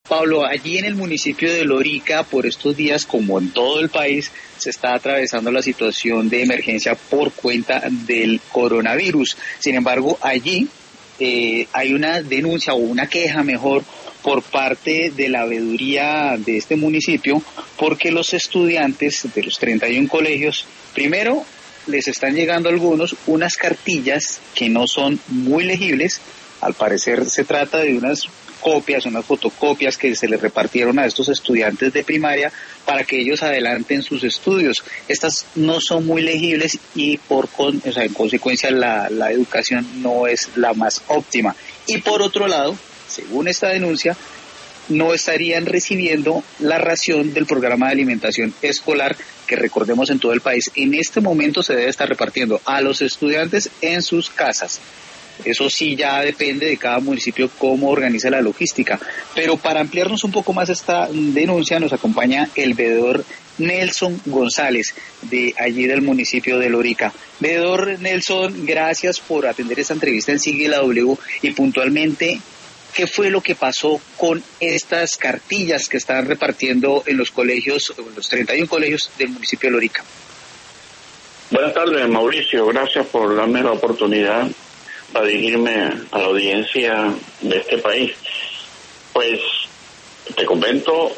Pablo, allí en el municipio de Lorica, por estos días, como en todo el país, se está atravesando la situación de emergencia por cuenta del coronavirus. Sin embargo, allí hay una denuncia o una queja mejor por parte de la veeduría de este municipio, porque los estudiantes de los 31 colegios, primero, les están llegando a algunos unas cartillas que no son muy legibles. Al parecer se trata de unas copias, unas fotocopias que se les repartieron a estos estudiantes de primaria para que ellos adelanten sus estudios. Estas no son muy legibles y en consecuencia la educación no es la más óptima. Y por otro lado, según esta denuncia, no estarían recibiendo la ración del programa de alimentación escolar que, recordemos, en todo el país en este momento se debe estar repartiendo a los estudiantes en sus casas. Eso sí ya depende de cada municipio cómo organiza la logística. Pero para ampliarnos un poco más esta denuncia nos acompaña el veedor Nelson González, de allí del municipio de Lorica. Veedor Nelson, gracias por atender esta entrevista en Sigue la W y puntualmente, ¿qué fue lo que pasó con estas cartillas que están repartiendo en los colegios, en los 31 colegios del municipio de Lorica? Buenas tardes, Mauricio. Gracias por darme la oportunidad para dirigirme a la audiencia de este país. Pues te comento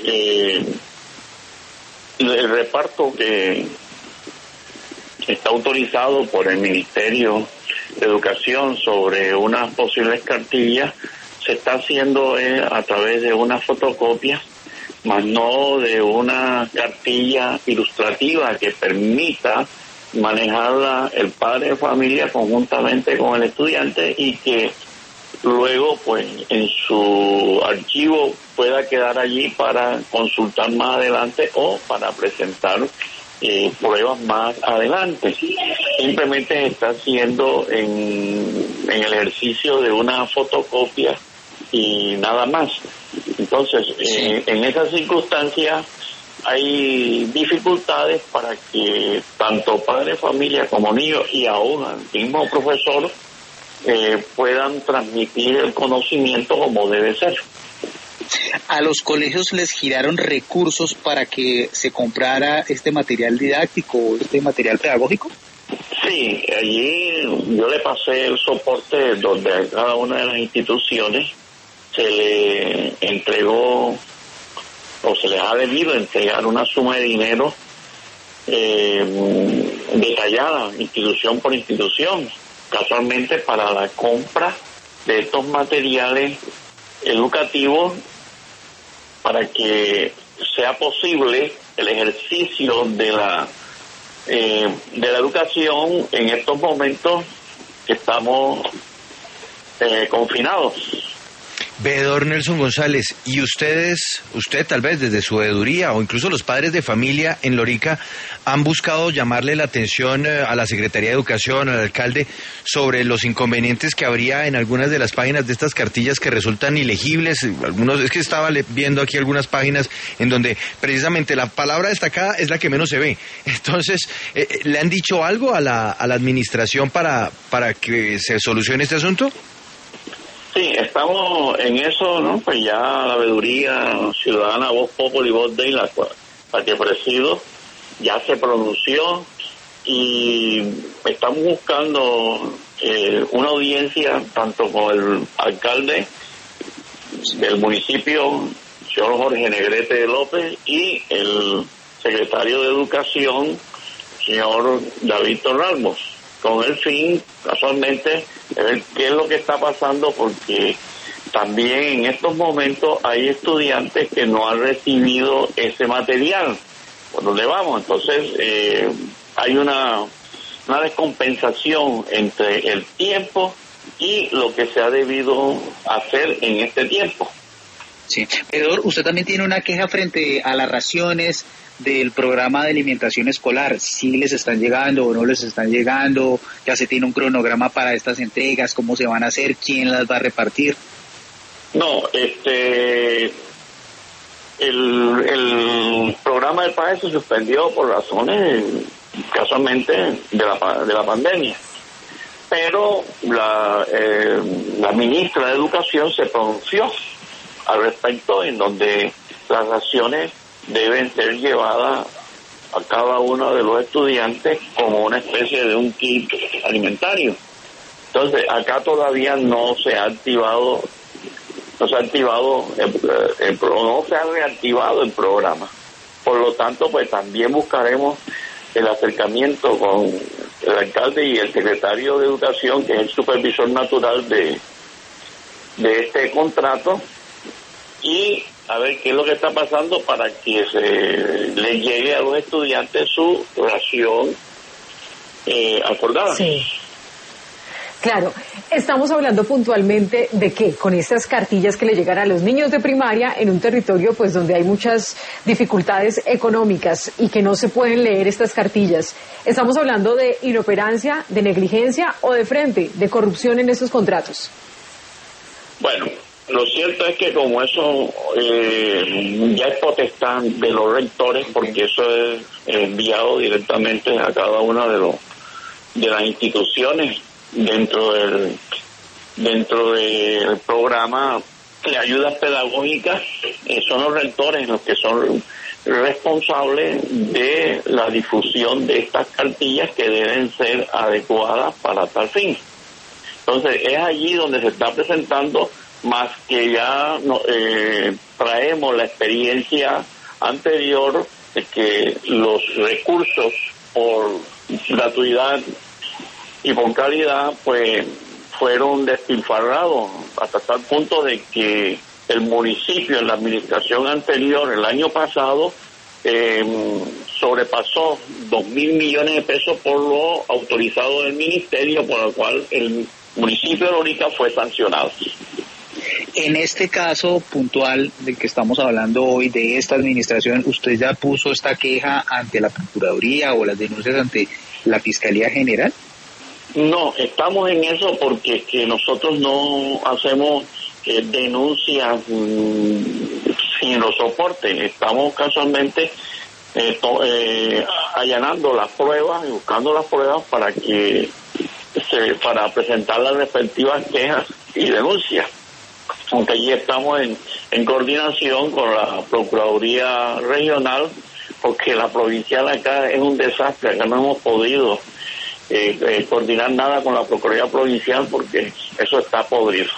el reparto que está autorizado por el Ministerio de Educación sobre unas posibles cartillas se está haciendo a través de una fotocopia, más no de una cartilla ilustrativa que permita manejarla el padre de familia conjuntamente con el estudiante y que luego pues en su archivo pueda quedar allí para consultar más adelante o para presentar pruebas más adelante. Simplemente está haciendo en el ejercicio de una fotocopia y nada más. Entonces, en esas circunstancias hay dificultades para que tanto padre de familia como niños y aún el mismo profesor puedan transmitir el conocimiento como debe ser. ¿A los colegios les giraron recursos para que se comprara este material didáctico, este material pedagógico? Sí, allí yo le pasé el soporte donde a cada una de las instituciones se le entregó o se les ha debido entregar una suma de dinero detallada, institución por institución, casualmente para la compra de estos materiales educativos para que sea posible el ejercicio de la educación en estos momentos que estamos confinados. Veedor Nelson González, ¿y usted tal vez desde su veeduría o incluso los padres de familia en Lorica han buscado llamarle la atención a la Secretaría de Educación, al alcalde, sobre los inconvenientes que habría en algunas de las páginas de estas cartillas que resultan ilegibles? Es que estaba viendo aquí algunas páginas en donde precisamente la palabra destacada es la que menos se ve. Entonces, ¿le han dicho algo a la administración para que se solucione este asunto? Sí, estamos en eso, ¿no? Pues ya la veeduría ciudadana Voz Populi, Voz Dei, la que presido, ya se pronunció y estamos buscando una audiencia tanto con el alcalde del municipio, señor Jorge Negrete López, y el secretario de Educación, señor David Torralmos, con el fin, casualmente, de ver qué es lo que está pasando, porque también en estos momentos hay estudiantes que no han recibido ese material. ¿Por dónde vamos? Entonces, hay una descompensación entre el tiempo y lo que se ha debido hacer en este tiempo. Sí, Pedro, usted también tiene una queja frente a las raciones del programa de alimentación escolar. ¿Sí les están llegando o no les están llegando? ¿Ya se tiene un cronograma para estas entregas? ¿Cómo se van a hacer? ¿Quién las va a repartir? No, el programa del PAE se suspendió por razones casualmente de la pandemia, pero la ministra de Educación se pronunció al respecto, en donde las raciones deben ser llevadas a cada uno de los estudiantes como una especie de un kit alimentario. Entonces, acá todavía no se ha reactivado el programa. Por lo tanto, pues también buscaremos el acercamiento con el alcalde y el secretario de Educación, que es el supervisor natural de este contrato, y a ver qué es lo que está pasando para que se les llegue a los estudiantes su ración acordada. Sí. Claro, estamos hablando puntualmente de qué, con estas cartillas que le llegan a los niños de primaria en un territorio pues donde hay muchas dificultades económicas y que no se pueden leer estas cartillas. ¿Estamos hablando de inoperancia, de negligencia o de frente, de corrupción en estos contratos? Bueno, lo cierto es que como eso ya es potestad de los rectores, porque eso es enviado directamente a cada una de las instituciones dentro del programa de ayudas pedagógicas, son los rectores los que son responsables de la difusión de estas cartillas que deben ser adecuadas para tal fin. Entonces es allí donde se está presentando, más que ya traemos la experiencia anterior de que los recursos por gratuidad y por calidad pues fueron despilfarrados hasta tal punto de que el municipio en la administración anterior el año pasado sobrepasó 2.000 millones de pesos por lo autorizado del ministerio, por lo cual el municipio de Lorica fue sancionado. En este caso puntual del que estamos hablando hoy, de esta administración, ¿usted ya puso esta queja ante la Procuraduría o las denuncias ante la Fiscalía General? No, estamos en eso porque que nosotros no hacemos denuncias sin los soportes. Estamos casualmente allanando las pruebas y buscando las pruebas para presentar las respectivas quejas y denuncias. Aunque allí estamos en coordinación con la Procuraduría Regional, porque la provincial acá es un desastre. Acá no hemos podido coordinar nada con la Procuraduría Provincial porque eso está podrido.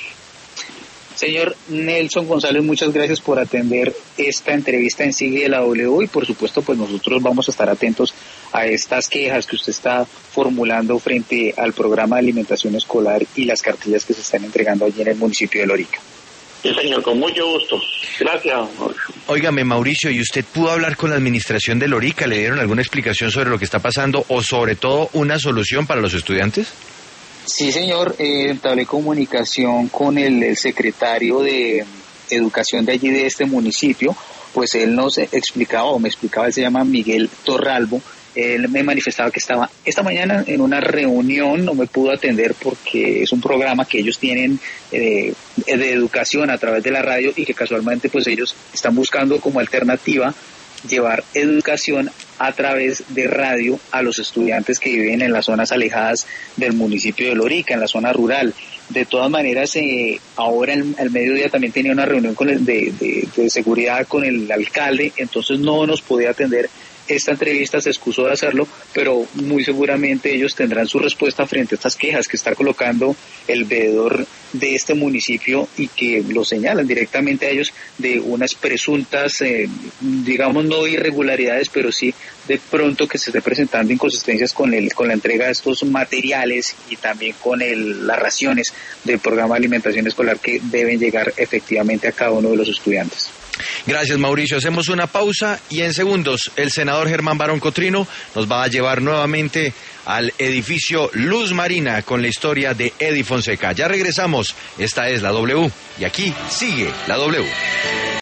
Señor Nelson González, muchas gracias por atender esta entrevista en Sigue de la W, y por supuesto pues nosotros vamos a estar atentos a estas quejas que usted está formulando frente al programa de alimentación escolar y las cartillas que se están entregando allí en el municipio de Lorica. Sí, señor, con mucho gusto. Gracias. Óigame, Mauricio, ¿y usted pudo hablar con la administración de Lorica? ¿Le dieron alguna explicación sobre lo que está pasando o sobre todo una solución para los estudiantes? Sí, señor, entablé comunicación con el secretario de Educación de allí, de este municipio, pues él nos explicaba, él se llama Miguel Torralbo. Él me manifestaba que estaba esta mañana en una reunión, no me pudo atender porque es un programa que ellos tienen de educación a través de la radio, y que casualmente pues ellos están buscando como alternativa llevar educación a través de radio a los estudiantes que viven en las zonas alejadas del municipio de Lorica, en la zona rural. De todas maneras, ahora al mediodía también tenía una reunión con de seguridad con el alcalde, entonces no nos podía atender esta entrevista, se excusó de hacerlo, pero muy seguramente ellos tendrán su respuesta frente a estas quejas que está colocando el veedor de este municipio, y que lo señalan directamente a ellos de unas presuntas, digamos no irregularidades, pero sí de pronto que se esté presentando inconsistencias con la entrega de estos materiales y también con las raciones del programa de alimentación escolar que deben llegar efectivamente a cada uno de los estudiantes. Gracias, Mauricio. Hacemos una pausa y en segundos el senador Germán Barón Cotrino nos va a llevar nuevamente al edificio Luz Marina con la historia de Eddie Fonseca. Ya regresamos. Esta es la W y aquí sigue la W.